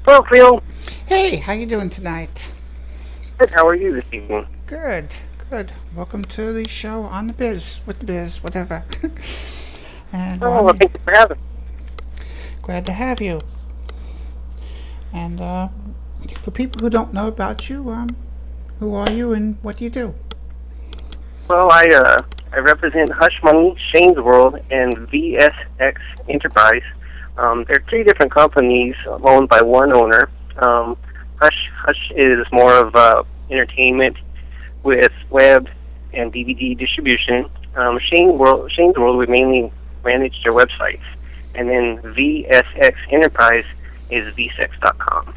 Hello, Phil. Hey, how you doing tonight? Good. How are you this evening? Good, good. Welcome to the show on the biz, with the biz, whatever. And Oh, well, thank you for having me. glad to have you. And for people who don't know about you, who are you and what do you do? Well, I represent Hush Money, Shane's World, and VSX Enterprise. They're three different companies owned by one owner. Hush is more of entertainment with web and DVD distribution. Shane's World, we mainly manage their websites. And then VSX Enterprise is vsex.com.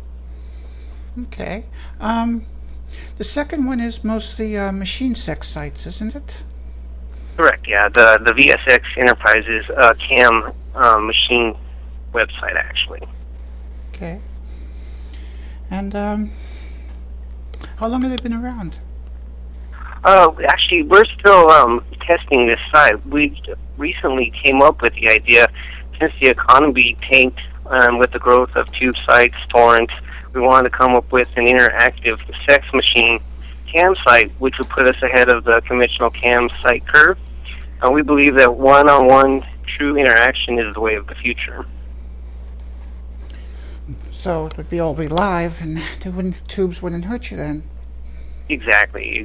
Okay. The second one is mostly machine sex sites, isn't it? Correct, yeah. The VSX Enterprise is a CAM machine website, actually. Okay. And how long have they been around? Actually, we're still testing this site. We recently came up with the idea, since the economy tanked with the growth of tube sites, torrents, we wanted to come up with an interactive sex machine CAM site, which would put us ahead of the conventional CAM site curve. We believe that one-on-one true interaction is the way of the future. So it would all be live, and tubes wouldn't hurt you then. Exactly.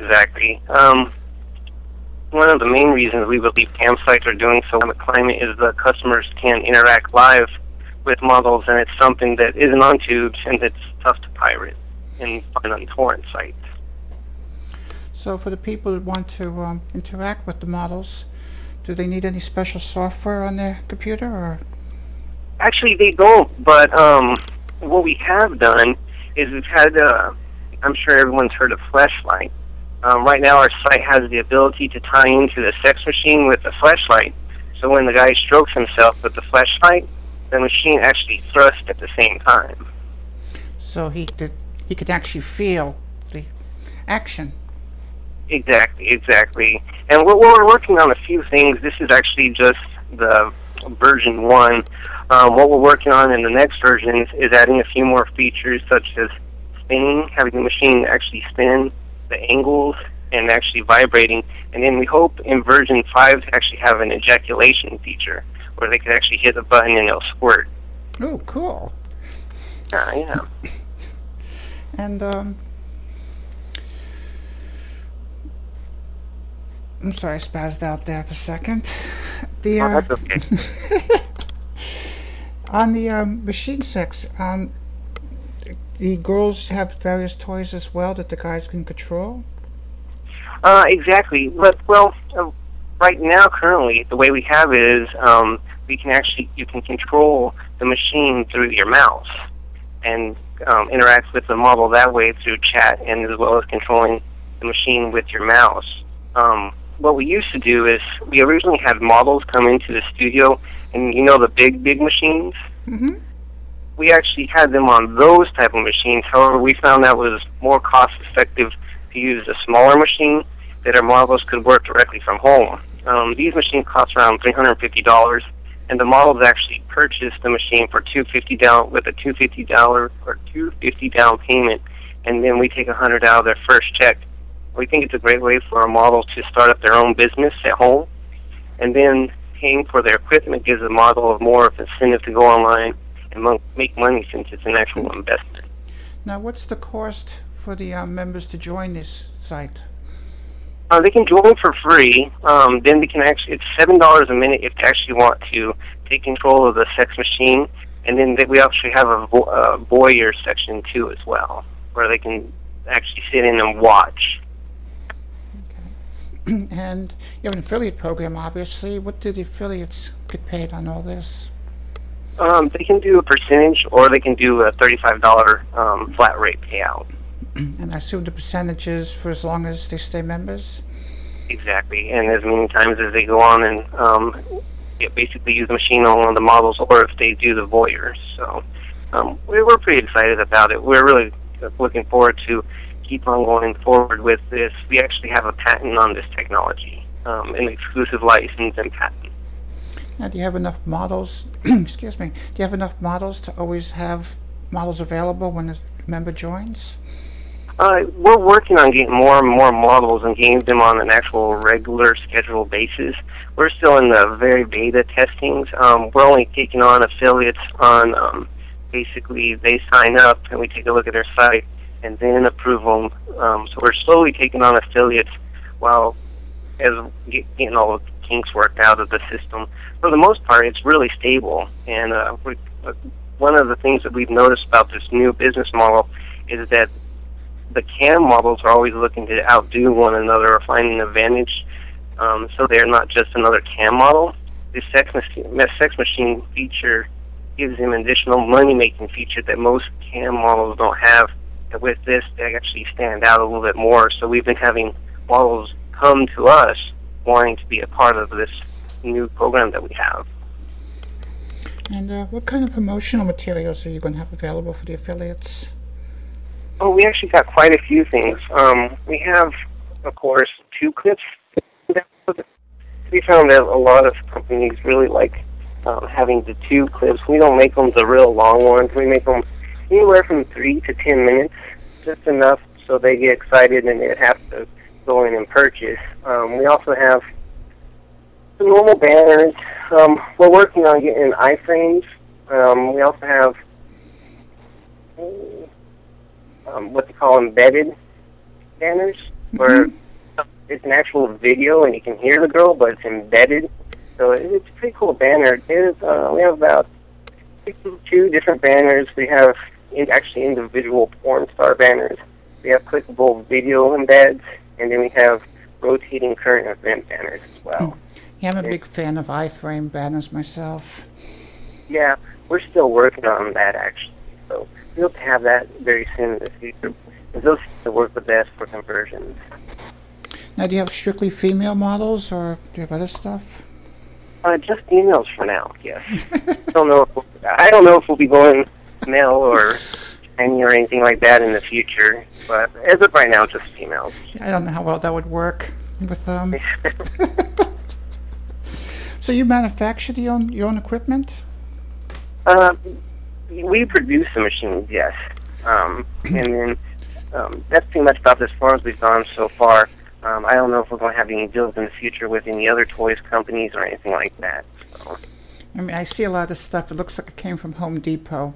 One of the main reasons we believe campsites are doing so in the climate is the customers can interact live with models, and it's something that isn't on tubes and it's tough to pirate and find on torrent sites. So for the people that want to interact with the models, do they need any special software on their computer, or? Actually, they don't, but what we have done is we've had, I'm sure everyone's heard of Fleshlight. Right now our site has the ability to tie into the sex machine with the flashlight, so when the guy strokes himself with the flashlight, the machine actually thrusts at the same time. So he could actually feel the action. Exactly. And we're working on a few things. This is actually just the version 1. What we're working on in the next version is adding a few more features, such as spinning, having the machine actually spin, the angles, and actually vibrating. And then we hope in version 5 to actually have an ejaculation feature, where they could actually hit a button and it'll squirt. Oh, cool. Yeah. And I'm sorry, I spazzed out there for a second. That's okay. On the machine sex, the girls have various toys as well that the guys can control? Exactly. But, right now, currently, the way we have it is you can control the machine through your mouse and interact with the model that way through chat, and as well as controlling the machine with your mouse. What we used to do is we originally had models come into the studio, and the big machines? Mm-hmm. We actually had them on those type of machines. However, we found that was more cost effective to use a smaller machine that our models could work directly from home. These machines cost around $350, and the models actually purchased the machine for $250 down with a $250 down payment, and then we take $100 out of their first check. We think it's a great way for our models to start up their own business at home, and then paying for their equipment gives the model more of an incentive to go online and make money, since it's an actual investment. Now, what's the cost for the members to join this site? They can join for free. Then they can it's $7 a minute if they actually want to take control of the sex machine, and then we actually have a voyeur section too as well, where they can actually sit in and watch. Okay. And you have an affiliate program, obviously. What do the affiliates get paid on all this? They can do a percentage, or they can do a $35 flat rate payout. And I assume the percentages for as long as they stay members? Exactly, and as many times as they go on and basically use the machine on one of the models, or if they do the voyeurs. So we're pretty excited about it. We're really looking forward to keep on going forward with this. We actually have a patent on this technology, an exclusive license and patent. Now, do you have enough models? Excuse me. Do you have enough models to always have models available when a member joins? We're working on getting more and more models and getting them on an actual regular scheduled basis. We're still in the very beta testings. We're only taking on affiliates on basically they sign up and we take a look at their site and then approve them. So we're slowly taking on affiliates while as getting all the kinks worked out of the system. For the most part, it's really stable. And one of the things that we've noticed about this new business model is that the CAM models are always looking to outdo one another or find an advantage. So they're not just another CAM model. This sex machine feature gives them an additional money-making feature that most CAM models don't have. And with this, they actually stand out a little bit more. So we've been having models come to us wanting to be a part of this new program that we have. And what kind of promotional materials are you going to have available for the affiliates? Oh, we actually got quite a few things. We have, of course, 2 clips. We found that a lot of companies really like having the 2 clips. We don't make them the real long ones. We make them anywhere from 3 to 10 minutes, just enough so they get excited and they have to go in and purchase. We also have the normal banners. We're working on getting iframes. We also have what they call embedded banners, where it's an actual video and you can hear the girl, but it's embedded. So it's a pretty cool banner. We have about 62 different banners. We have actually individual porn star banners. We have clickable video embeds, and then we have rotating current event banners as well. Yeah, I'm a big fan of iframe banners myself. Yeah, we're still working on that actually. So we hope to have that very soon in the future. Because those seem to work the best for conversions. Now, do you have strictly female models, or do you have other stuff? Just females for now. Yes. I don't know if we'll be going male or any or anything like that in the future. But as of right now, just females. I don't know how well that would work with them. So you manufacture your own equipment? We produce the machines, yes. And then that's pretty much about as far as we've gone so far. I don't know if we're going to have any deals in the future with any other toys companies or anything like that. So. I mean, I see a lot of stuff. It looks like it came from Home Depot.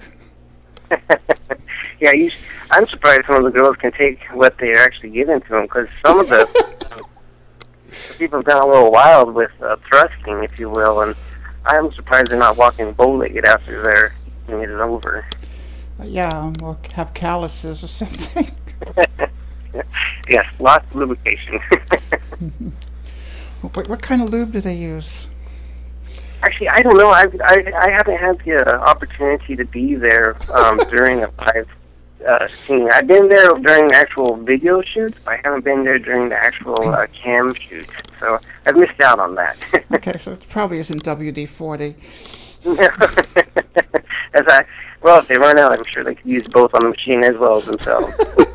Yeah, I'm surprised some of the girls can take what they're actually giving to them, because some of the people have gone a little wild with thrusting, if you will, and I'm surprised they're not walking bow-legged after their eating it is over. Yeah, or have calluses or something. Yes, lots of lubrication. What kind of lube do they use? Actually, I don't know. I haven't had the opportunity to be there during a live scene. I've been there during the actual video shoots, but I haven't been there during the actual cam shoots. So I've missed out on that. Okay, so it probably isn't WD-40. Well, if they run out, I'm sure they could use both on the machine as well as themselves.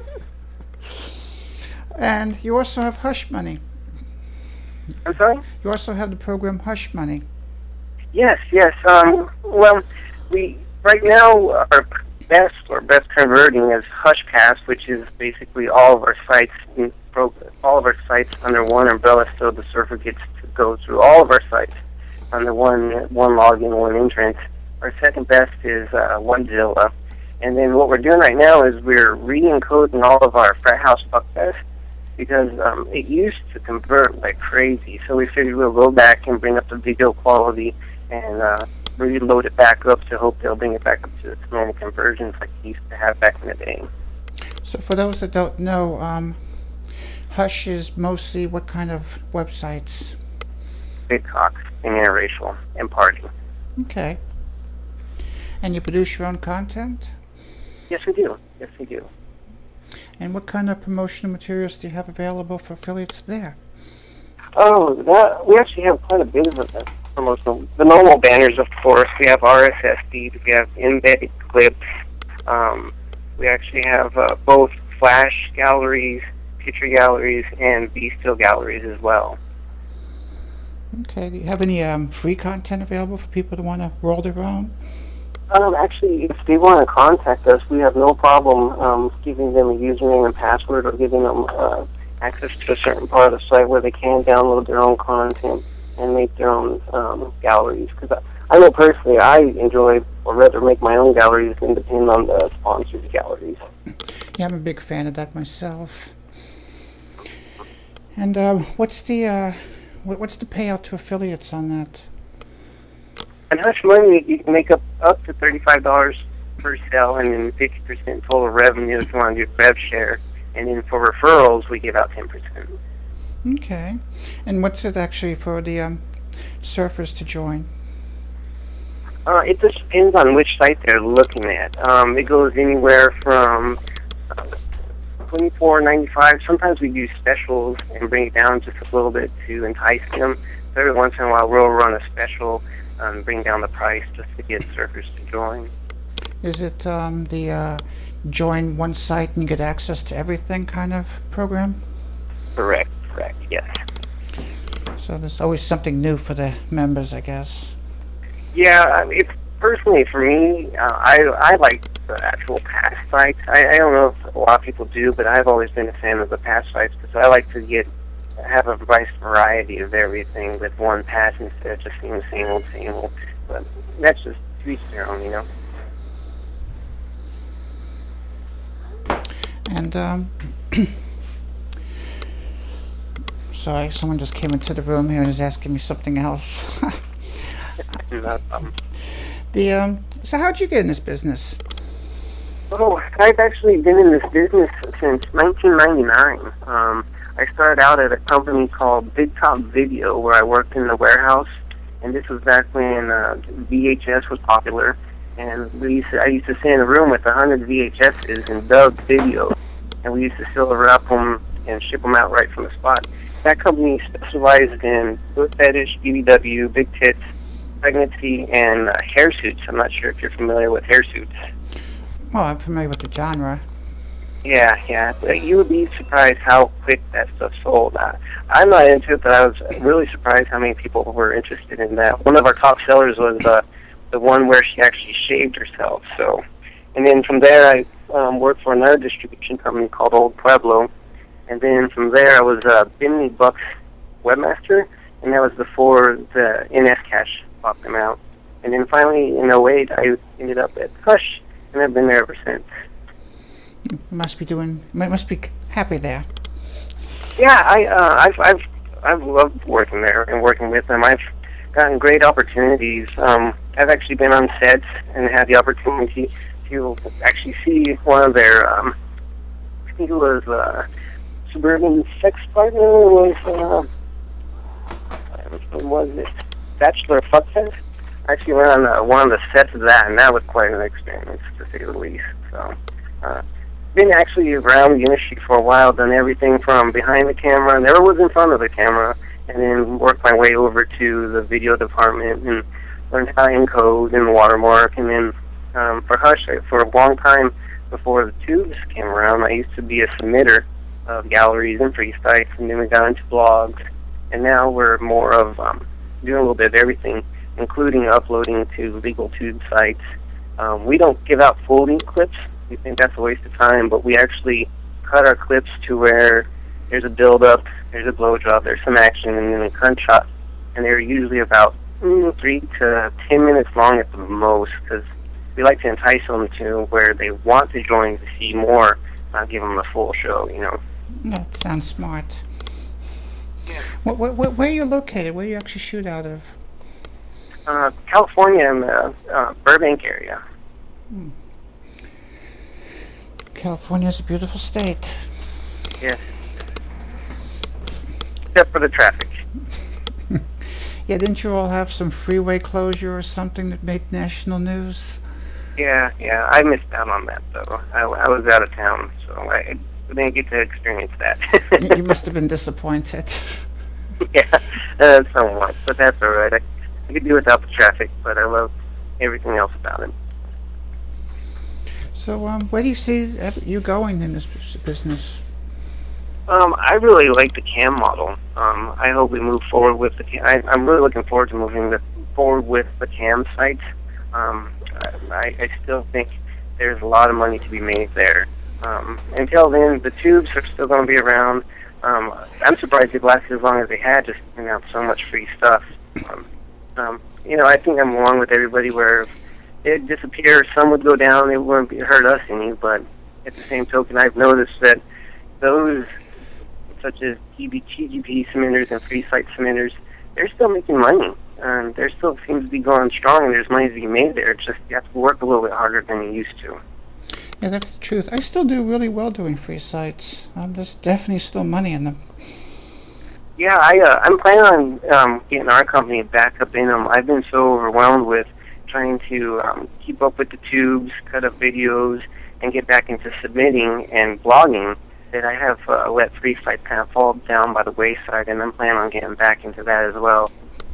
And you also have Hush Money. I'm sorry? You also have the program Hush Money. Yes. Well, we right now our best converting is HushPass, which is basically all of our sites under one umbrella, so the surfer gets to go through all of our sites under one login, one entrance. Our second best is OneZilla, and then what we're doing right now is we're re-encoding all of our Frat House Fuckfest, because it used to convert like crazy. So we figured we'll go back and bring up the video quality and reload it back up to hope they'll bring it back up to its normal conversions like we used to have back in the day. So for those that don't know, Hush is mostly what kind of websites? Big cocks and interracial and party. Okay. And you produce your own content? Yes, we do. And what kind of promotional materials do you have available for affiliates there? Oh, we actually have quite a bit of promotional. The normal banners, of course. We have RSS feeds. We have embedded clips. We actually have both flash galleries, picture galleries, and B-still galleries as well. Okay. Do you have any free content available for people to want to roll their own? Actually, if they want to contact us, we have no problem giving them a username and password or giving them access to a certain part of the site where they can download their own content and make their own galleries. Because I know personally I enjoy, or rather make my own galleries than depend on the sponsored galleries. Yeah, I'm a big fan of that myself. And what's the payout to affiliates on that? And how much money you can make up to $35 per sale, and then 50% total revenue if you want to do rev share. And then for referrals, we give out 10%. Okay. And what's it actually for the surfers to join? It just depends on which site they're looking at. It goes anywhere from $24.95. Sometimes we do specials and bring it down just a little bit to entice them. So every once in a while, we'll run a special, bring down the price just to get surfers to join. Is it the join one site and you get access to everything kind of program? Correct, yes. So there's always something new for the members, I guess. Yeah, it's personally for me, I like the actual pass sites. I don't know if a lot of people do, but I've always been a fan of the pass sites because I like to have a nice variety of everything with one pass instead of just seeing the same old. But that's just to each their own, you know. And sorry, someone just came into the room here and is asking me something else. So how'd you get in this business? Oh, I've actually been in this business since 1999. I started out at a company called Big Top Video, where I worked in the warehouse, and this was back when VHS was popular. And I used to sit in a room with 100 VHSs and dub video, and we used to still wrap them and ship them out right from the spot. That company specialized in foot fetish, BBW, big tits, pregnancy, and hair suits. I'm not sure if you're familiar with hair suits. Well, I'm familiar with the genre. Yeah. You would be surprised how quick that stuff sold. I'm not into it, but I was really surprised how many people were interested in that. One of our top sellers was the one where she actually shaved herself. So, and then from there, I worked for another distribution company called Old Pueblo. And then from there, I was Bimini Bucks webmaster, and that was before the NS Cash bought them out. And then finally, in '08, I ended up at Hush, and I've been there ever since. You must be happy there. Yeah, I've loved working there and working with them. I've gotten great opportunities. I've actually been on sets and had the opportunity to actually see one of their, I think it was Suburban Sex Partner, was it Bachelor Fuck Fest? I actually went on one of the sets of that, and that was quite an experience, to say the least. So, been actually around the industry for a while, done everything from behind the camera, never was in front of the camera, and then worked my way over to the video department and learned how to encode and watermark. And then for Hush, for a long time before the tubes came around, I used to be a submitter of galleries and free sites, and then we got into blogs. And now we're more of doing a little bit of everything, including uploading to legal tube sites. We don't give out full length clips. We think that's a waste of time, but we actually cut our clips to where there's a build-up, there's a blowjob, there's some action, and then a gunshot. And they're usually about 3 to 10 minutes long at the most, because we like to entice them to where they want to join to see more, not give them the full show, you know. That sounds smart. Yeah. Where are you located? Where do you actually shoot out of? California, in the Burbank area. California's a beautiful state. Yes. Except for the traffic. Yeah, didn't you all have some freeway closure or something that made national news? Yeah, I missed out on that, though. I was out of town, so I didn't get to experience that. You must have been disappointed. Yeah, somewhat, but that's all right. I could do without the traffic, but I love everything else about it. So, where do you see you going in this business? I really like the cam model. I hope we move forward with the cam. I'm really looking forward to moving forward with the cam sites. I still think there's a lot of money to be made there. Until then, the tubes are still going to be around. I'm surprised they've lasted as long as they had, just giving out so much free stuff. I think I'm along with everybody where if it disappears, some would go down, it wouldn't hurt us any, but at the same token, I've noticed that those, such as TGP cementers and free site cementers, they're still making money. There still seems to be going strong, and there's money to be made there. It's just you have to work a little bit harder than you used to. Yeah, that's the truth. I still do really well doing free sites. There's definitely still money in them. Yeah, I'm planning on getting our company back up in them. I've been so overwhelmed with trying to keep up with the tubes, cut up videos, and get back into submitting and blogging that I have let free site kind of fall down by the wayside, and I'm planning on getting back into that as well.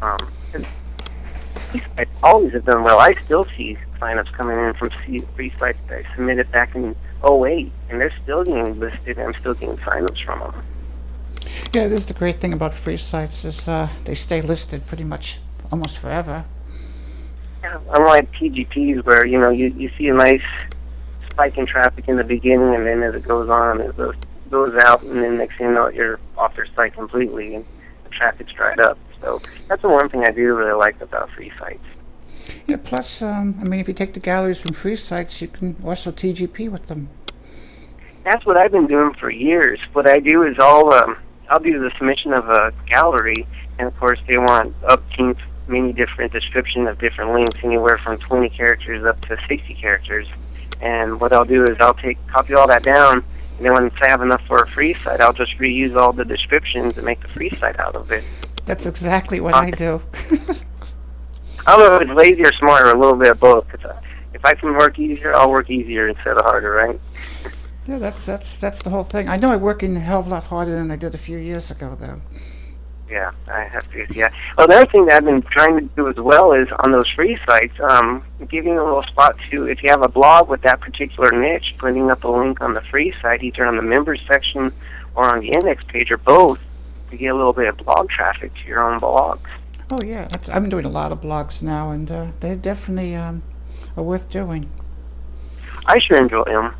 I always have done well. I still see signups coming in from free sites that I submitted back in '08, and they're still getting listed, and I'm still getting signups from them. Yeah, this is the great thing about free sites is they stay listed pretty much almost forever. Yeah, unlike PGPs where, you see a nice spike in traffic in the beginning, and then as it goes on, it goes out, and then next thing you know, you're off their site completely, and the traffic's dried up. So that's the one thing I do really like about free sites. Yeah, plus, if you take the galleries from free sites, you can also TGP with them. That's what I've been doing for years. What I do is I'll do the submission of a gallery, and of course they want many different description of different links, anywhere from 20 characters up to 60 characters. And what I'll do is I'll copy all that down, and then once I have enough for a free site, I'll just reuse all the descriptions and make the free site out of it. That's exactly what I do. I don't know if it's lazy or smart or a little bit of both. If I can work easier, I'll work easier instead of harder, right? Yeah, that's the whole thing. I know I work in a hell of a lot harder than I did a few years ago, though. Yeah, I have to. Yeah. Well, the other thing that I've been trying to do as well is on those free sites, giving a little spot to, if you have a blog with that particular niche, putting up a link on the free site, either on the members section or on the index page, or both, to get a little bit of blog traffic to your own blogs. Oh yeah, I've been doing a lot of blogs now, and they definitely are worth doing. I sure enjoy them.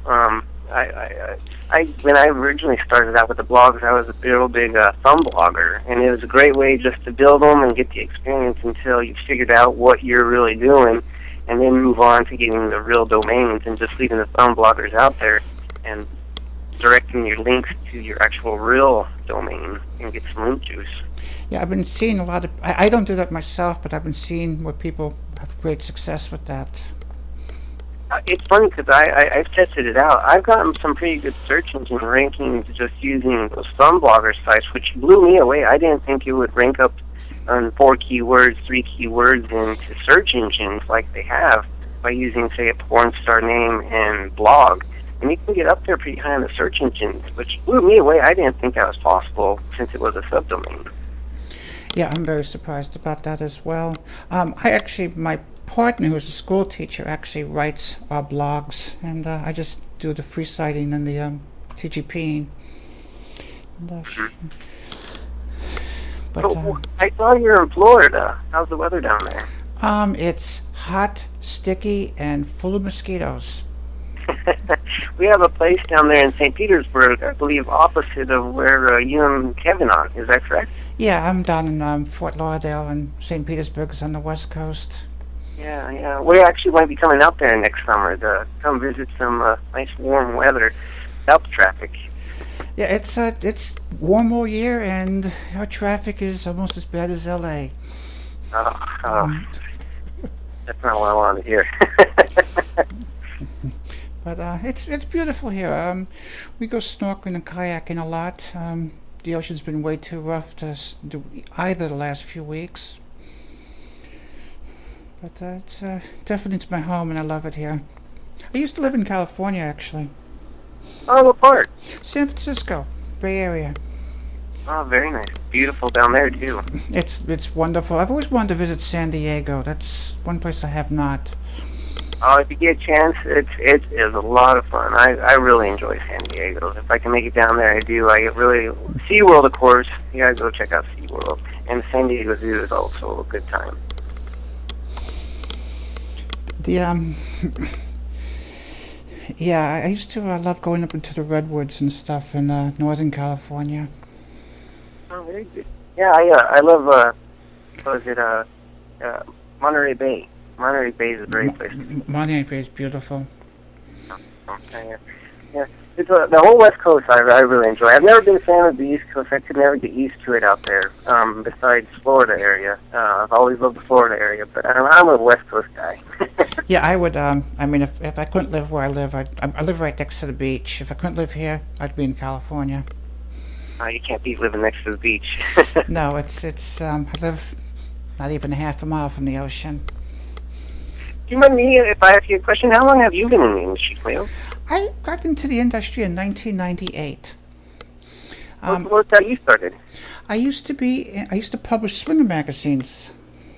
When I originally started out with the blogs, I was a real big thumb blogger, and it was a great way just to build them and get the experience until you've figured out what you're really doing, and then move on to getting the real domains and just leaving the thumb bloggers out there and directing your links to your actual real domain and get some link juice. Yeah, I've been seeing a lot of... I don't do that myself, but I've been seeing where people have great success with that. It's funny because I've tested it out. I've gotten some pretty good search engine rankings just using those thumb blogger sites, which blew me away. I didn't think it would rank up on 4 keywords, 3 keywords into search engines like they have by using, say, a porn star name and blog. And you can get up there pretty high in the search engines, which blew me away. I didn't think that was possible since it was a subdomain. Yeah, I'm very surprised about that as well. My partner, who's a school teacher, actually writes our blogs, and I just do the free citing and the TGP. I saw you're in Florida. How's the weather down there? It's hot, sticky, and full of mosquitoes. We have a place down there in St. Petersburg, I believe, opposite of where you and Kevin are. Is that correct? Yeah, I'm down in Fort Lauderdale, and St. Petersburg is on the west coast. Yeah. We actually might be coming out there next summer to come visit some nice warm weather, help traffic. Yeah, it's warm all year, and our traffic is almost as bad as L.A. That's not what I wanted to hear. But it's beautiful here. We go snorkeling and kayaking a lot. The ocean's been way too rough to do either the last few weeks. But it's definitely my home, and I love it here. I used to live in California, actually. Oh, what part? San Francisco, Bay Area. Oh, very nice. Beautiful down there, too. It's wonderful. I've always wanted to visit San Diego. That's one place I have not. Oh, if you get a chance, it is a lot of fun. I really enjoy San Diego. If I can make it down there, I do. SeaWorld, of course. You gotta go check out SeaWorld. And San Diego Zoo is also a good time. The yeah, I used to love going up into the redwoods and stuff in Northern California. Oh, very good. Yeah, I love, what was it, Monterey Bay. Monterey Bay is a great place. Monterey Bay is beautiful. Yeah. It's the whole West Coast I really enjoy. I've never been a fan of the East Coast. I could never get used to it out there, besides Florida area. I've always loved the Florida area, but I'm a West Coast guy. Yeah, I would, I mean, if I couldn't live where I live, I live right next to the beach. If I couldn't live here, I'd be in California. You can't beat living next to the beach. No, I live not even half a mile from the ocean. Do you mind me if I ask you a question? How long have you been in the industry, Cleo? I got into the industry in 1998. What's how you started? I used to publish swinger magazines.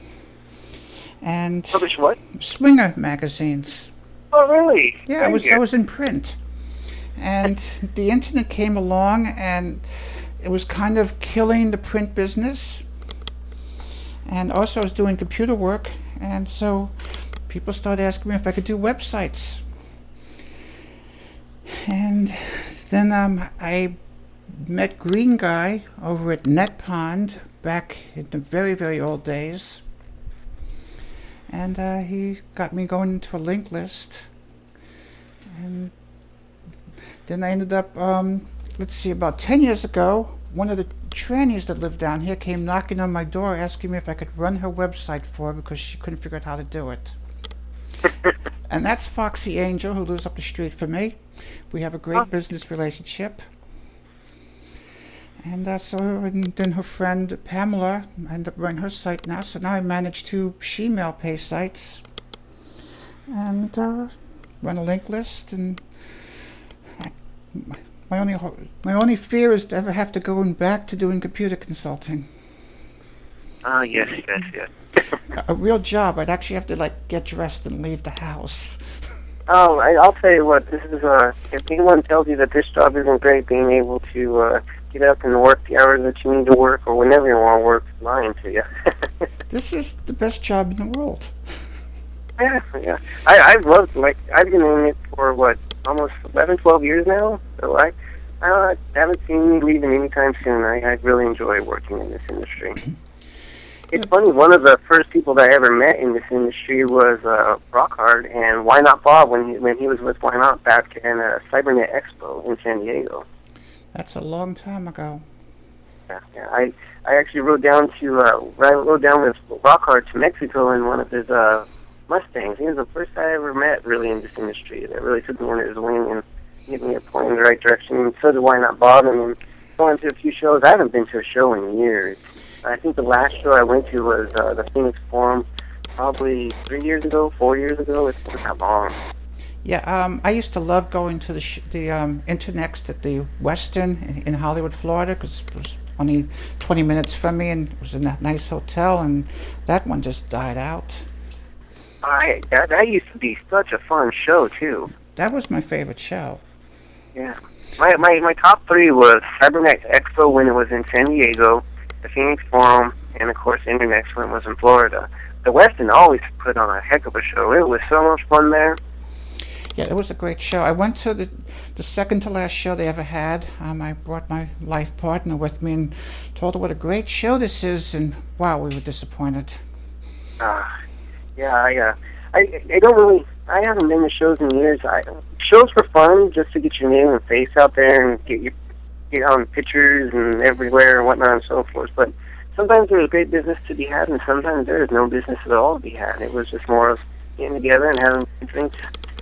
And Publish what? Swinger magazines. Oh, really? Yeah, I was in print. And the internet came along, and it was kind of killing the print business. And also I was doing computer work, and so people started asking me if I could do websites. And then I met Green Guy over at NetPond back in the very, very old days. And he got me going into a link list. And then I ended up, about 10 years ago, one of the trannies that lived down here came knocking on my door asking me if I could run her website for her because she couldn't figure out how to do it. And that's Foxy Angel, who lives up the street from me. We have a great business relationship. And then her friend Pamela ended up running her site now. So now I manage 2 Shemale pay sites and run a link list. And my only fear is to ever have to go back to doing computer consulting. Yes. A real job. I'd actually have to get dressed and leave the house. I'll tell you what. This is if anyone tells you that this job isn't great, being able to get up and work the hours that you need to work or whenever you want to work, is lying to you. This is the best job in the world. Yeah. I've loved, I've been in it for, almost 11, 12 years now, so I haven't seen me leaving anytime soon. I really enjoy working in this industry. It's funny, one of the first people that I ever met in this industry was Rockhard and Why Not Bob when he was with Why Not back in Cybernet Expo in San Diego. That's a long time ago. Yeah. I actually rode down with Rockhard to Mexico in one of his Mustangs. He was the first guy I ever met really in this industry that really took me under his wing and gave me a point in the right direction. And so did Why Not Bob. And then going to a few shows. I haven't been to a show in years. I think the last show I went to was the Phoenix Forum probably 4 years ago. It's been that long. Yeah, I used to love going to the Internext at the Westin in Hollywood, Florida, because it was only 20 minutes from me, and it was in that nice hotel, and that one just died out. That used to be such a fun show, too. That was my favorite show. Yeah. My top 3 was Cybernet Expo when it was in San Diego, the Phoenix Forum, and of course Internext when it was in Florida. The Westin always put on a heck of a show. It was so much fun there. Yeah, it was a great show. I went to the second to last show they ever had. I brought my life partner with me and told her what a great show this is, and wow, we were disappointed. I haven't been to shows in years. Shows were fun just to get your name and face out there and get on pictures and everywhere and whatnot and so forth. But sometimes there's great business to be had, and sometimes there's no business at all to be had. It was just more of getting together and having drinks.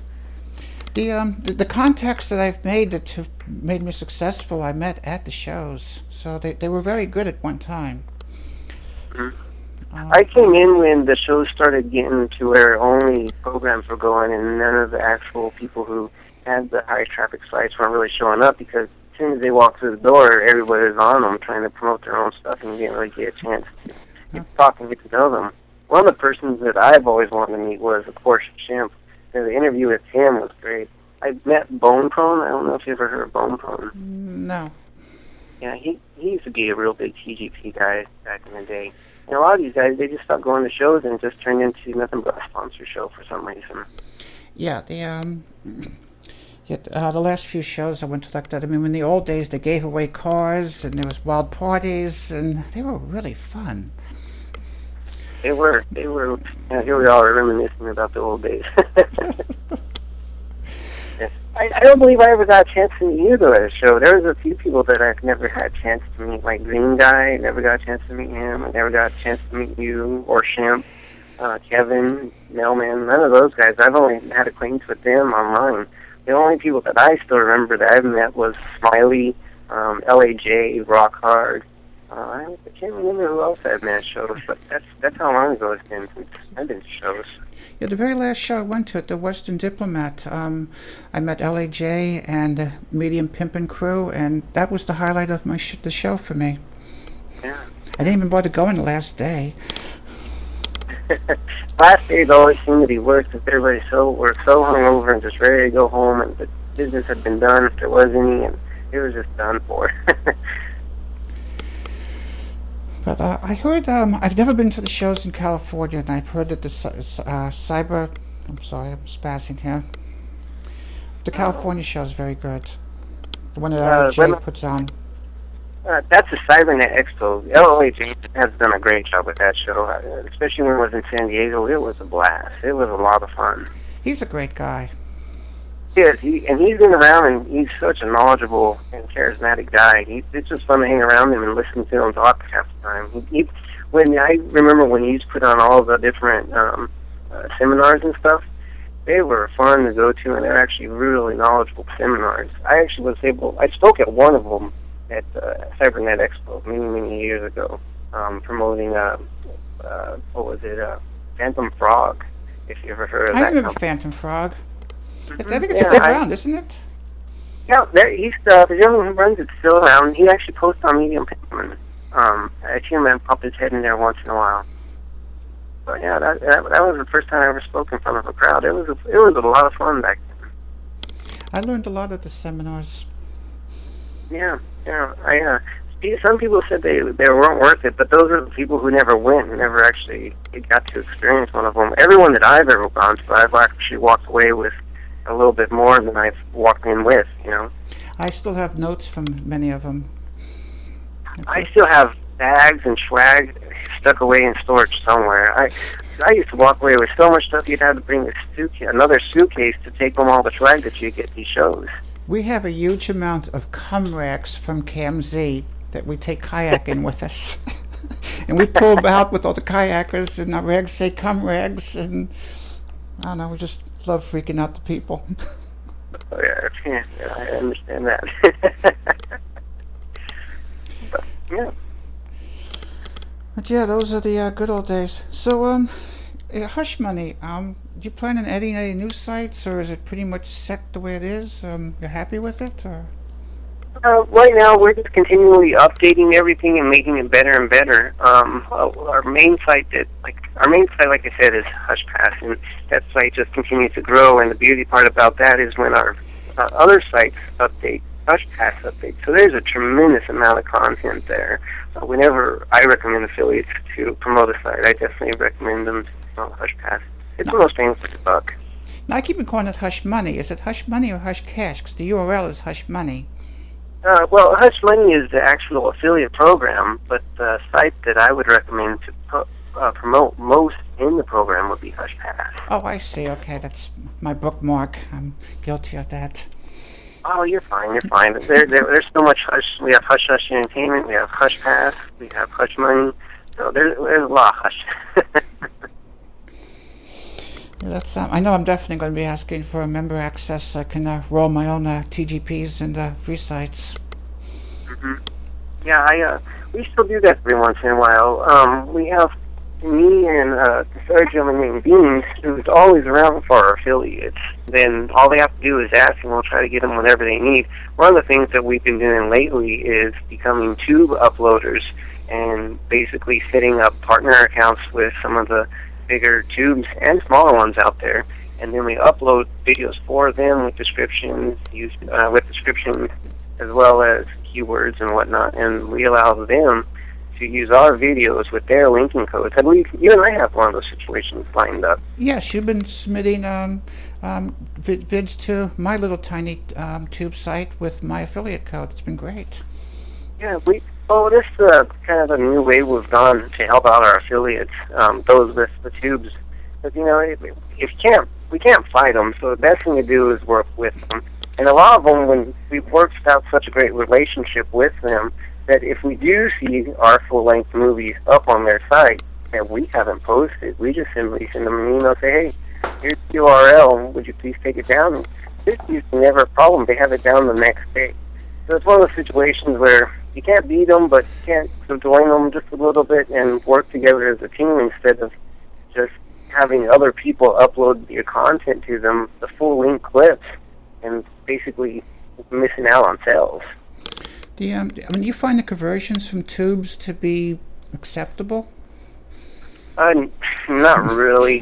The contacts that I've made that have made me successful, I met at the shows, so they were very good at one time. I came in when the shows started getting to where only programs were going, and none of the actual people who had the high traffic sites weren't really showing up, because as soon as they walked through the door, everybody was on them trying to promote their own stuff, and you didn't really get a chance to get to talk and get to know them. One of the persons that I've always wanted to meet was, of course, Shemp. The interview with him was great. I met Bone Prone. I don't know if you ever heard of Bone Prone. No. Yeah, he used to be a real big TGP guy back in the day. And a lot of these guys, they just stopped going to shows and just turned into nothing but a sponsor show for some reason. Yeah, the last few shows I went to like that. I mean, in the old days, they gave away cars and there was wild parties, and they were really fun. They were. Here we are reminiscing about the old days. I don't believe I ever got a chance to meet you though at a show. There was a few people that I've never had a chance to meet, like Green Guy. I never got a chance to meet him. I never got a chance to meet you or Shemp, Kevin, Mailman. None of those guys. I've only had acquaintance with them online. The only people that I still remember that I've met was Smiley, LAJ, Rock Hard. I can't remember who else I've met at shows, but that's how long ago it's been since I've been to shows. Yeah, the very last show I went to at the Western Diplomat, I met LAJ and Medium Pimpin' Crew, and that was the highlight of the show for me. Yeah. I didn't even bother going the last day. Last days always seem to be worse because everybody's so hungover and just ready to go home, and the business had been done if there was any, and it was just done for. But I heard, I've never been to the shows in California, and I've heard that the Cyber, I'm sorry, I'm spazzing here. The California show is very good. The one that Jay puts on. That's the CyberNet Expo. LOH has done a great job with that show, especially when it was in San Diego. It was a blast. It was a lot of fun. He's a great guy. Yes, he's been around, and he's such a knowledgeable and charismatic guy. It's just fun to hang around him and listen to him talk half the time. I remember when he used to put on all the different seminars and stuff, they were fun to go to, and they're actually really knowledgeable seminars. I spoke at one of them at CyberNet Expo many years ago, promoting, Phantom Frog, if you ever heard of that. I remember Phantom Frog. I think it's still around, isn't it? Yeah, the gentleman who runs it's still around. He actually posts on Medium Pimpin'. I see him pop his head in there once in a while. But yeah, that was the first time I ever spoke in front of a crowd. It was a lot of fun back then. I learned a lot at the seminars. Yeah. Some people said they weren't worth it, but those are the people who never went and never actually got to experience one of them. Everyone that I've ever gone to, I've actually walked away with a little bit more than I've walked in with, you know. I still have notes from many of them. I still have bags and swag stuck away in storage somewhere. I used to walk away with so much stuff you'd have to bring another suitcase to take home all the swag that you get at these shows. We have a huge amount of cum rags from KMZ that we take kayaking with us. And we pull out with all the kayakers, and our rags say cum rags, and I don't know, we just love freaking out the people. Oh, yeah, I understand that. But yeah, those are the good old days. So, Hush Money, do you plan on adding any new sites, or is it pretty much set the way it is? You're happy with it, or? Right now, we're just continually updating everything and making it better and better. Our main site, like I said, is Hush Pass, and that site just continues to grow. And the beauty part about that is when our other sites update, Hush Pass updates. So there's a tremendous amount of content there. Whenever I recommend affiliates to promote a site, I definitely recommend them to promote Hush Pass. It's the most bang for the buck. Now, I keep calling it Hush Money. Is it Hush Money or Hush Cash? Because the URL is Hush Money. Well, Hush Money is the actual affiliate program, but the site that I would recommend to promote most in the program would be Hush Pass. Oh, I see. Okay, that's my bookmark. I'm guilty of that. Oh, you're fine. There's so much Hush. We have Hush Hush Entertainment. We have Hush Pass. We have Hush Money. So there's a lot of Hush. Yeah, that's. I know I'm definitely going to be asking for a member access so I can roll my own TGPs and free sites. Mm-hmm. Yeah, we still do that every once in a while. We have me and the third gentleman named Beans, who's always around for our affiliates. Then all they have to do is ask, and we'll try to get them whatever they need. One of the things that we've been doing lately is becoming tube uploaders and basically setting up partner accounts with some of the bigger tubes and smaller ones out there, and then we upload videos for them with descriptions, as well as keywords and whatnot, and we allow them to use our videos with their linking codes. I believe you and I have one of those situations lined up. Yes, you've been submitting vids to my little tiny tube site with my affiliate code. It's been great. Yeah, this is kind of a new way we've gone to help out our affiliates, those with the tubes. But we can't fight them, so the best thing to do is work with them. And a lot of them, when we've worked out such a great relationship with them, that if we do see our full-length movies up on their site that we haven't posted, we just simply send them an email, say, hey, here's the URL, would you please take it down? This is never a problem. They have it down the next day. So it's one of those situations where you can't beat them, but you can't join them just a little bit and work together as a team instead of just having other people upload your content to them, the full-length clips, and basically missing out on sales. You find the conversions from tubes to be acceptable? Not really.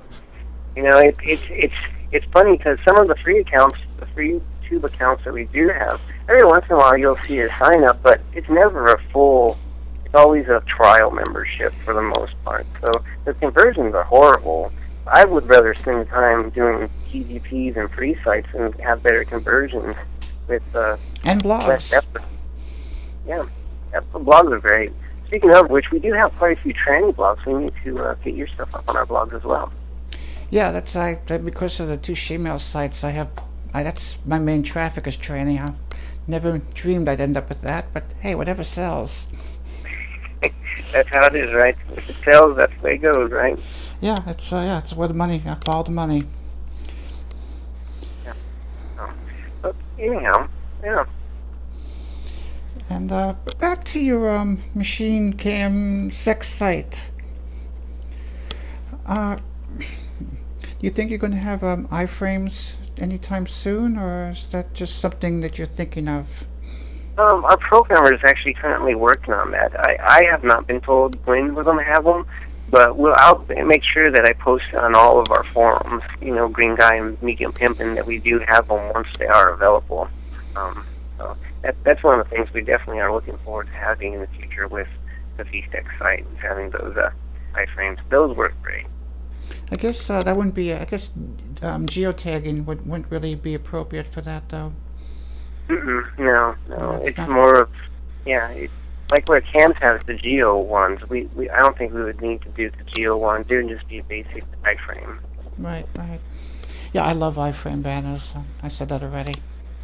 It's funny because some of the free accounts, the free tube accounts that we do have, every once in a while you'll see a sign up, but it's never a full. It's always a trial membership for the most part. So the conversions are horrible. I would rather spend time doing TGPs and free sites and have better conversions with and blogs. Less effort. Yeah, the blogs are great. Speaking of which, we do have quite a few tranny blogs. We need to get your stuff up on our blogs as well. Yeah, that's because of the two Shemale sites. That's my main traffic is tranny. I never dreamed I'd end up with that, but hey, whatever sells. That's how it is, right? If it sells, that's the way it goes, right? Yeah, it's where the money. I follow the money. Yeah. But anyhow, yeah. And back to your machine cam sex site. Do you think you're going to have iframes anytime soon, or is that just something that you're thinking of? Our programmer is actually currently working on that. I have not been told when we're going to have them, but I'll make sure that I post on all of our forums, Green Guy and Medium Pimpin', that we do have them once they are available. So that's one of the things we definitely are looking forward to having in the future with the VSTEC site, is having those iframes. Those work great. I guess that wouldn't be. I guess geotagging wouldn't really be appropriate for that, though. No. It's more of, like where CAMS has the geo ones. I don't think we would need to do the geo ones. They would just be a basic iframe. Right. Yeah, I love iframe banners. I said that already.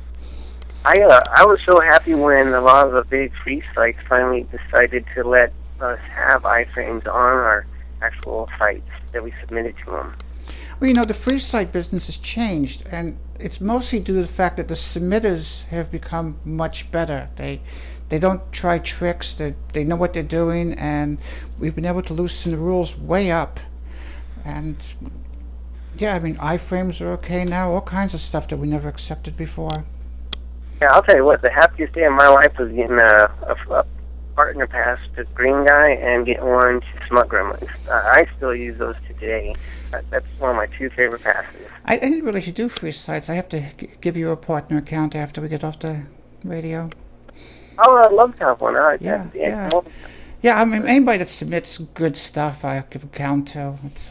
I was so happy when a lot of the big free sites finally decided to let us have iframes on our actual sites that we submitted to them. Well, the free site business has changed, and it's mostly due to the fact that the submitters have become much better. They don't try tricks. They know what they're doing, and we've been able to loosen the rules way up. And yeah, iframes are okay now. All kinds of stuff that we never accepted before. Yeah, I'll tell you what. The happiest day of my life was getting a partner pass to Green Guy and getting one to Smut Gremlins. I still use those today. That's one of my two favorite passes. I didn't realize you do free sites. I have to give you a partner account after we get off the radio. Oh, I'd love to have one. Yeah. Anybody that submits good stuff, I give a count to. It's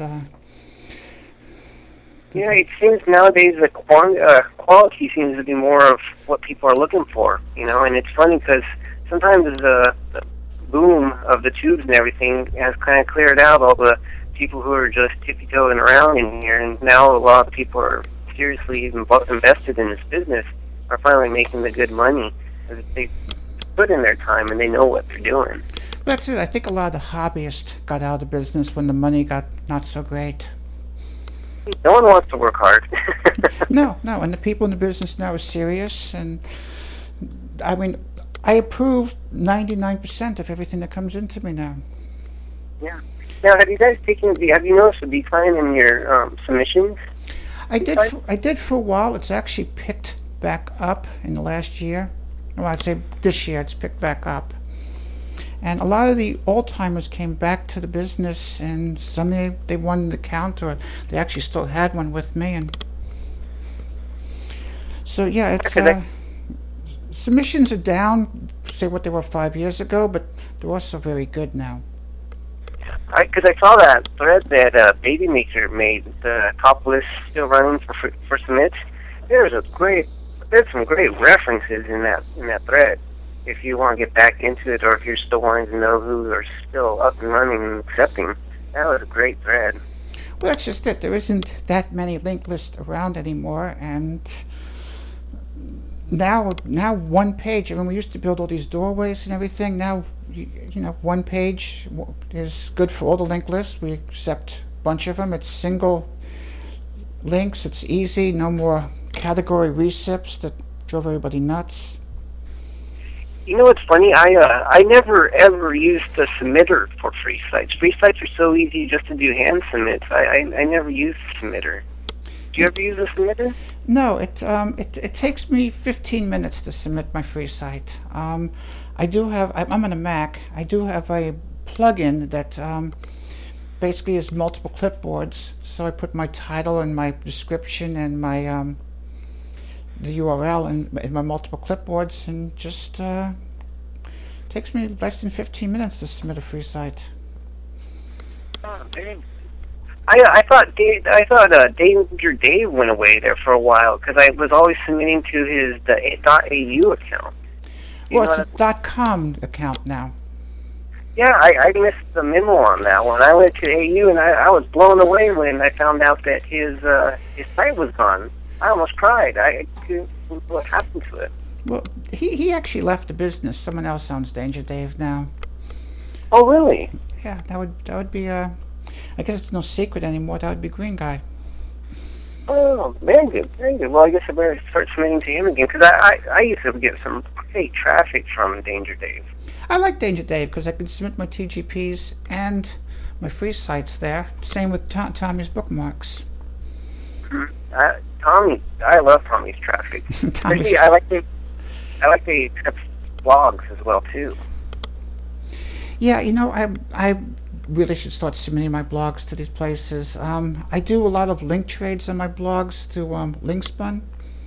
it seems nowadays the quality seems to be more of what people are looking for. And it's funny because sometimes the boom of the tubes and everything has kind of cleared out all the people who are just tippy-toeing around in here, and now a lot of people are seriously invested in this business, are finally making the good money. They put in their time and they know what they're doing. That's it. I think a lot of the hobbyists got out of the business when the money got not so great. No one wants to work hard. No, and the people in the business now are serious, and I approve 99% of everything that comes into me now. Yeah. Now, have you noticed a decline in your submissions? I did for a while. It's actually picked back up in the last year. Well, I'd say this year it's picked back up. And a lot of the old-timers came back to the business, and some they wanted the count, or they actually still had one with me. And so, yeah, it's submissions are down say what they were 5 years ago, but they're also very good now. Because I saw that thread that Baby Maker made, the top list still running for submits. There's some great references in that thread. If you want to get back into it, or if you're still wanting to know who are still up and running and accepting, that was a great thread. Well, that's just it. There isn't that many linked lists around anymore, and now one page. I mean, we used to build all these doorways and everything. Now, one page is good for all the linked lists. We accept a bunch of them. It's single links. It's easy. No more category recips that drove everybody nuts. You know what's funny? I never ever used the submitter for free sites. Free sites are so easy just to do hand submits. I never used the submitter. Do you ever use the submitter? No, it takes me 15 minutes to submit my free site. I'm on a Mac. I do have a plugin that basically is multiple clipboards. So I put my title and my description and my the URL in my multiple clipboards, and just takes me less than 15 minutes to submit a free site. Oh, dang. I thought Danger Dave went away there for a while, because I was always submitting to the .au account. Well, it's a .com account now. Yeah, I missed the memo on that one. I went to AU, and I was blown away when I found out that his site was gone. I almost cried. What happened to it? Well, he actually left the business. Someone else owns Danger Dave now. Oh, really? Yeah, that would be I guess it's no secret anymore. That would be Green Guy. Oh, very good, very good. Well, I guess I better start submitting to him again, because I used to get some great traffic from Danger Dave. I like Danger Dave because I can submit my TGPs and my free sites there. Same with Tommy's bookmarks. Tommy, I love Tommy's traffic. Actually, I like the accept blogs as well too. Yeah, I really should start submitting my blogs to these places. I do a lot of link trades on my blogs through Linkspun,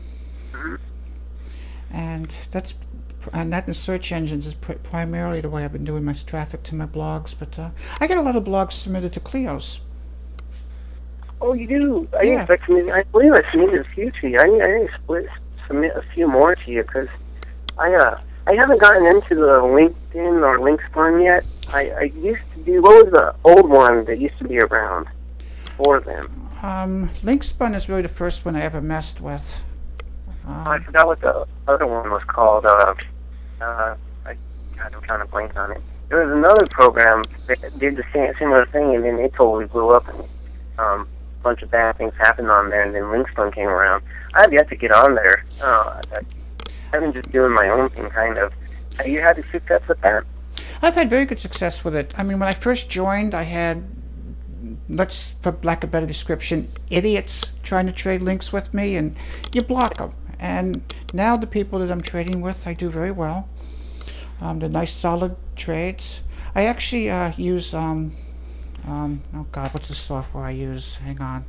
and that in search engines is primarily the way I've been doing my traffic to my blogs. But I get a lot of blogs submitted to Clio's. Oh, you do? Yeah. I believe I submitted a few to you. I need to submit a few more to you, because I haven't gotten into the LinkedIn or Linkspun yet. I used to do, what was the old one that used to be around for them? Linkspun is really the first one I ever messed with. I forgot what the other one was called. I'm trying to blank on it. There was another program that did the similar thing, and then it totally blew up, and a bunch of bad things happened on there, and then Linkspun came around. I have yet to get on there. I've been just doing my own thing, kind of. Have you had success with that? I've had very good success with it. I mean, when I first joined, I had, for lack of a better description, idiots trying to trade links with me, and you block them. And now the people that I'm trading with, I do very well. They're nice, solid trades. I actually use, oh God, what's the software I use? Hang on.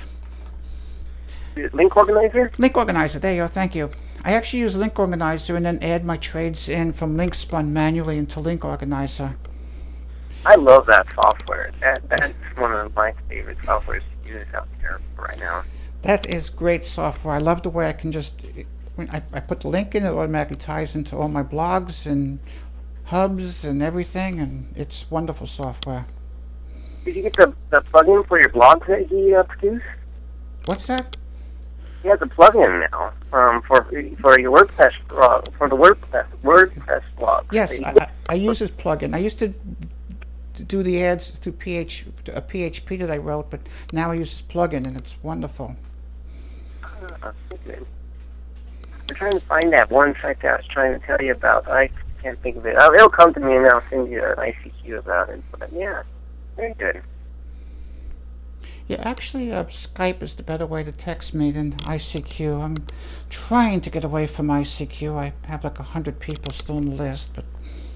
Link Organizer? Link Organizer, there you go, thank you. I actually use Link Organizer and then add my trades in from Linkspun manually into Link Organizer. I love that software. That's one of my favorite softwares to use out there right now. That is great software. I love the way I can just, when I put the link in, it automatically ties into all my blogs and hubs and everything, and it's wonderful software. Did you get the plugin for your blogs that he produced? What's that? He has a plugin now for your WordPress for the WordPress blog. Yes, I use his plugin. I used to do the ads through a PHP that I wrote, but now I use his plugin, and it's wonderful. Good. I'm trying to find that one site that I was trying to tell you about. I can't think of it. It'll come to me, and I'll send you an ICQ about it. But yeah, very good. Yeah, actually, Skype is the better way to text me than ICQ. I'm trying to get away from ICQ. I have like 100 people still on the list, but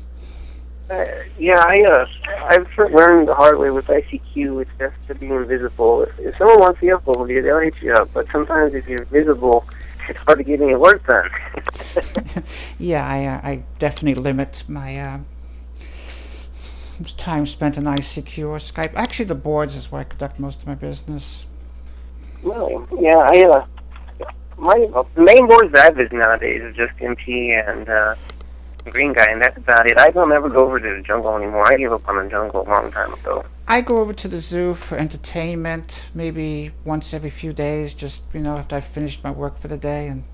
yeah, I've learned the hard way with ICQ. It's best to be invisible. If someone wants to get hold of you, they'll hit you up. But sometimes if you're visible, it's hard to get any work done. Yeah, I definitely limit my time spent in ICQ or Skype. Actually, the boards is where I conduct most of my business. Really? Yeah, my main boards that I visit nowadays is just MP and Green Guy, and that's about it. I don't ever go over to the jungle anymore. I gave up on the jungle a long time ago. I go over to the zoo for entertainment, maybe once every few days, just, after I've finished my work for the day. And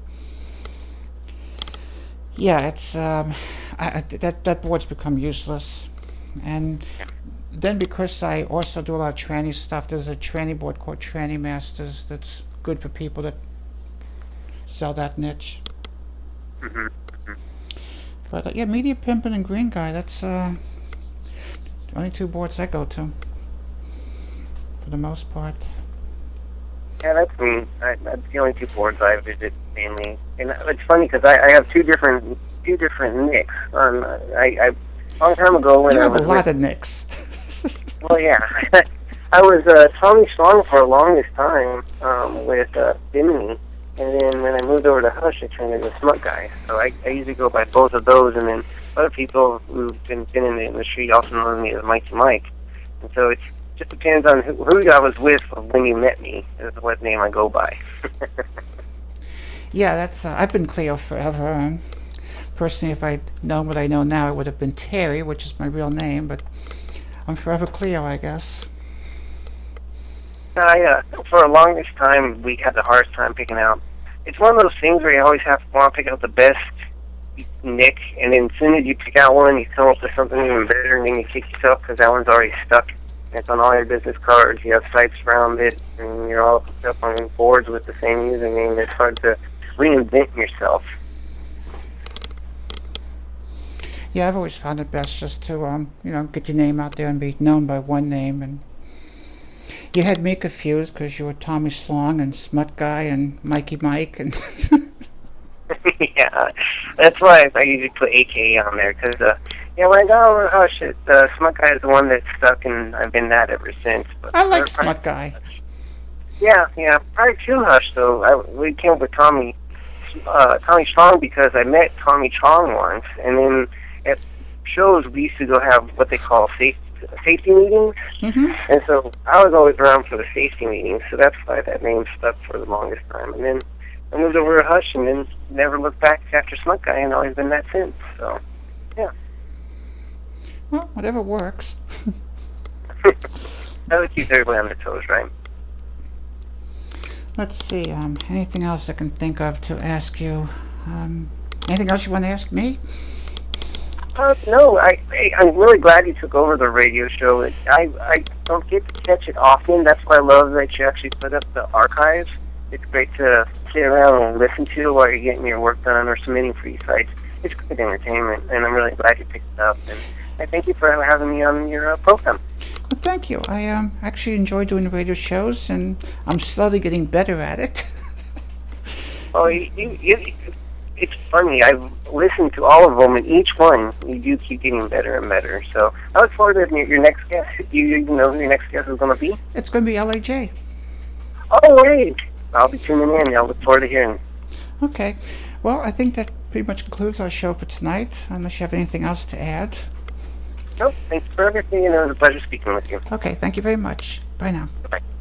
yeah, it's that board's become useless. And then because I also do a lot of tranny stuff, there's a tranny board called Tranny Masters that's good for people that sell that niche. Mm-hmm. But yeah, Media Pimpin' and Green Guy, that's the only two boards I go to, for the most part. Yeah, that's me. That's the only two boards I visit mainly. And it's funny because I have two different nicks. A long time ago when you I have was a lot of nicks. Well, yeah. I was Tommy Strong for the longest time with Bimini. And then when I moved over to Hush, I turned into Smut Guy. So I usually go by both of those. And then other people who've been in the industry also know me as Mikey Mike. And so it just depends on who I was with when you met me, is what name I go by. Yeah, that's. I've been Cleo forever. Personally, if I'd known what I know now, it would have been Terry, which is my real name. But I'm forever Cleo, I guess. For the longest time, we had the hardest time picking out. It's one of those things where you always have to want to pick out the best nick, and then as soon as you pick out one, you come up with something even better, and then you kick yourself because that one's already stuck. It's on all your business cards. You have sites around it, and you're all hooked up on boards with the same username. It's hard to reinvent yourself. Yeah, I've always found it best just to, get your name out there and be known by one name. And you had me confused because you were Tommy Slong and Smut Guy and Mikey Mike. And yeah, that's why I usually put AKA on there because, when I got over Hush, Smut Guy is the one that stuck, and I've been that ever since. But I like Smut Guy. Yeah. Prior to Hush, though, we came up with Tommy Strong because I met Tommy Chong once, and then at shows we used to go have what they call safety meetings, and so I was always around for the safety meetings, so that's why that name stuck for the longest time. And then I moved over to Hush, and then never looked back after Smut Guy, and always been that since. So, yeah. Well, whatever works. That would keep everybody on their toes, right? Let's see. Anything else I can think of to ask you? Anything else you want to ask me? No, I'm really glad you took over the radio show. I don't get to catch it often. That's why I love that you actually put up the archives. It's great to sit around and listen to while you're getting your work done or submitting for your sites. It's good entertainment, and I'm really glad you picked it up. And I thank you for having me on your program. Well, thank you. I actually enjoy doing the radio shows, and I'm slowly getting better at it. Oh, it's funny. I've listened to all of them, and each one you do keep getting better and better. So I look forward to your next guest. You know who your next guest is going to be? It's going to be LAJ. Oh, wait. I'll be tuning in. I'll look forward to hearing. Okay. Well, I think that pretty much concludes our show for tonight, unless you have anything else to add. Nope. Thanks for everything, and it was a pleasure speaking with you. Okay. Thank you very much. Bye now. Bye-bye.